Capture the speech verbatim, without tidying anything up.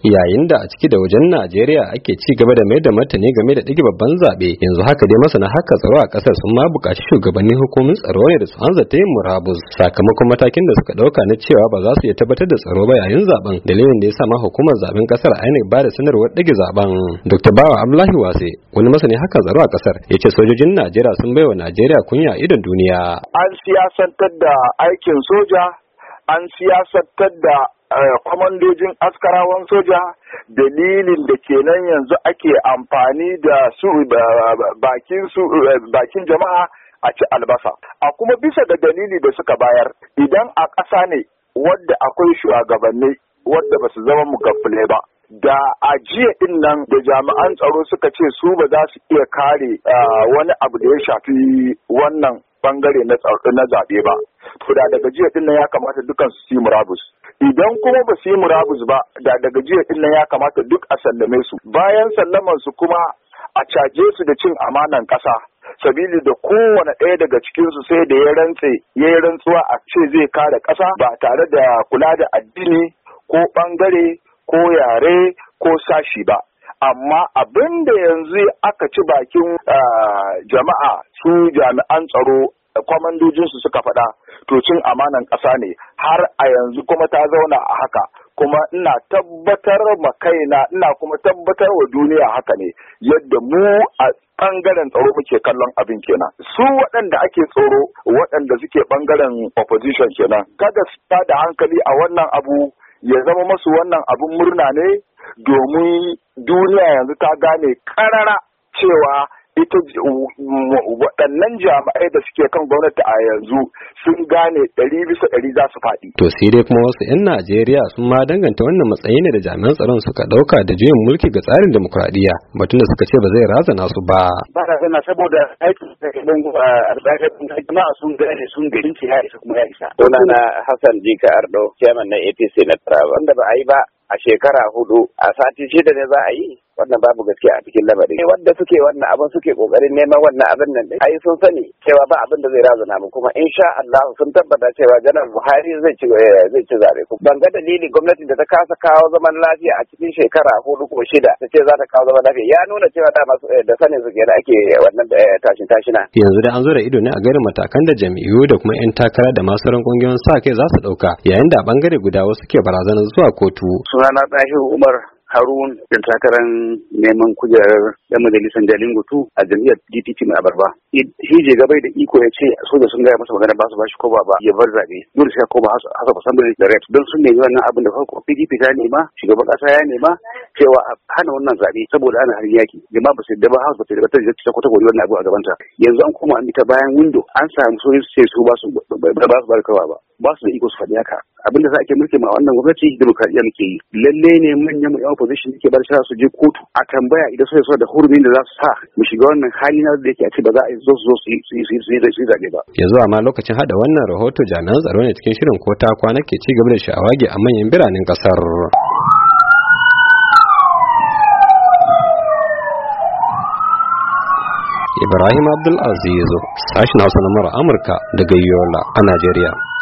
Yayin da a ciki da wajen Najeriya ake ci gaba da mai da martani game da ɗage babban zaɓe, yanzu haka dai masana haka tsaro a ƙasar sun ma buƙaci shugabannin hukumin tsaro ne da su hanzarta yin murabus sakamakon matakin da suka ɗauka na cewa ba za su iya tabbatar da tsaro ba yayin zaben, dalilin da ya sa ma hukumar zaben ƙasar I N E C ba da sanarwar ɗage zaben. Dokta Bawa Abdullahi Wase, wani masani haka tsaro a ƙasar, ya ce sojojin Najeriya sun bai wa Najeriya kunya a idon duniya. An siyasantar da aikin soja, an siyasantar da kwamandojin askarawan soja, dalilin da kenan yanzu ake amfani da su bakin su bakin jama'a a ci albasa. A kuma bisa da dalili da suka bayar, idan a ƙasa ne wadda akwai shugabanni wadda ba su zama mugaffule ba, da a jiya din nan da jami'an tsaro suka ce su ba za su iya kare wani abu da ya shafi wannan bangare na zaɓe ba, to da daga jiya din nan ya kamata dukan su yi murabus. Idan kuma ba su yi murabus ba, da daga jiya din nan ya kamata duk a sallame su. Bayan sallaman su kuma a caje su da cin amanan ƙasa. Sabili da kowane ɗaya daga cikinsu sai da ya rantse ya yi rantsuwa a ce zai kare ƙasa ba tare da kula da addini ko ɓangare ko yare ko sashi ba. Amma abin da yanzu aka ci bakin jama'a su jami'an tsaro kwamandojinsu suka faɗa to cin amanan ƙasa ne har a yanzu kuma ta zauna a haka, kuma ina tabbatar ma kaina ina kuma tabbatar wa duniya haka ne yadda mu a ɓangaren tsaro muke kallon abin kenan. Su waɗanda ake tsoro waɗanda suke ɓangaren opposition kenan kada su da hankali a wannan abu ya zama masu wannan abin murna ne, domin duniya yanzu ta gane ƙarara cewa ita waɗannan jami'ai da suke kan gwamnati a yanzu sun gane ɗari bisa ɗari za su faɗi. To sai dai kuma wasu 'yan Najeriya sun ma danganta wannan matsayi ne da jami'an tsaron suka ɗauka da juyin mulki ga tsarin demokuraɗiyya, batun da suka ce ba zai razana su ba. Ba razana saboda aikin da jama'a sun gane sun gani ce ya isa kuma ya isa. Sunana Hassan Jika Ardo, chairman na A P C na Taraba. Wanda ba a yi ba a shekara hudu, a sati shida ne za a yi, wannan babu gaskiya a cikin lamarin. Wanda suke wannan abin suke kokarin neman wannan abin nan dai ai sun sani cewa ba abin da zai razana mu, kuma insha Allah sun tabbata cewa janar Buhari zai ci zai ci zabe. Ban ga dalili gwamnatin da ta kasa kawo zaman lafiya a cikin shekara hudu ko shida ta ce za ta kawo zaman lafiya, ya nuna cewa da masu da sanin su kenan ake wannan tashin tashina. Yanzu da an zo da ido ne a garin matakan da jam'iyyu da kuma 'yan takara da masu ran kungiyoyin sa kai za su dauka, yayin da a bangare guda wasu ke barazanar zuwa kotu. Sunana Tahiru Umar Harun, da takarar neman kujerar yan majalisar Jalingo tu a jam'iyyar D P P mai abarba. Shi je gabai da iko ya ce soja sun gaya masa magana ba su bashi ko ba ba ya bar zaɓe. Dole sai koma House of Assembly da Reps don sun nemi wannan abin da farko P D P ta nema, shugaban ƙasa ya nema cewa a hana wannan zaɓe saboda ana harin yaki. Jama'a ba su da ba House ba ta da ta kwata gori wannan abu a gabanta. Yanzu an koma an bi ta bayan window an samu sojoji su ce su ba su ba su bar kawa ba. Ba su da iko su faɗi haka. Abin da za a ke mulki ma wannan gwamnati demokradiyya muke yi. Lalle ne manyan mu yan opposition ke bar shara su je kotu a tambaya idan so so da hurumin da za su sa mu shiga wannan hali na da yake a ce ba za a zo su zo su yi su yi su yi zaɓe ba. Yanzu amma lokacin hada wannan rahoto jami'an tsaro ne cikin shirin ko ta kwana ke ci gaba da shawagi a manyan biranen kasar. Ibrahim Abdul Aziz, sashen Hausa na Amurka daga Yola a Najeriya.